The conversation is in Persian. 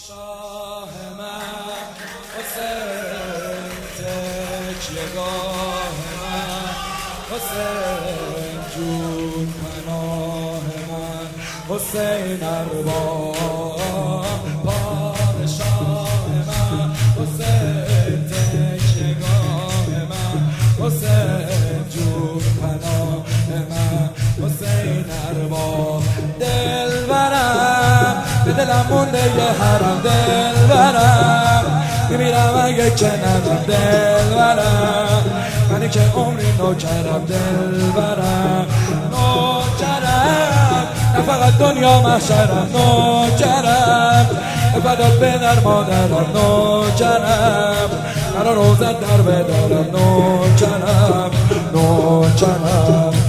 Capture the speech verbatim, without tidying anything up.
شاه من حسین تکیهگاه من حسین جون پناه من حسین ارباب پادشاه من حسین تکیهگاه من حسین جون پناه من حسین ارباب دلبرم به دلم مونده یه حرم دلبرم میمیرم اگه کنارم دلبرم منی که عمری نوکرم دلبرم نوکرم نه فقط دنیا محشرم نوکرم فدات پدر مادرم نوکرم مرا روزت در بدارم نوکرم نوکرم